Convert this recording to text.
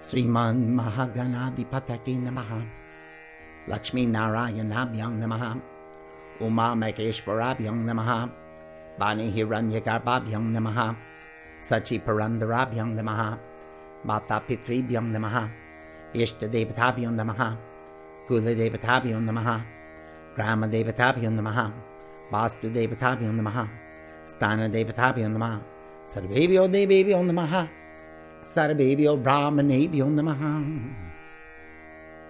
Sriman Mahaganadipataki Namaha, Lakshmi Narayanabhyang Namaha, Uma Maheshwarabhyang Namaha, Bani Hiranyagarbhabhyang Namaha, Sachi Parandarabhyang Namaha, Mata Pitribhyang Namaha, Ishta Devatabhyang Namaha, Kula Devatabhyang Namaha, Grama Devatabhyang Namaha, Vastu Devatabhyang Namaha, Stana Devatabhyang Namaha, Sarvebhyo Devebhyo Namaha, Sarvebhyo Brahmanebhyo Namaha.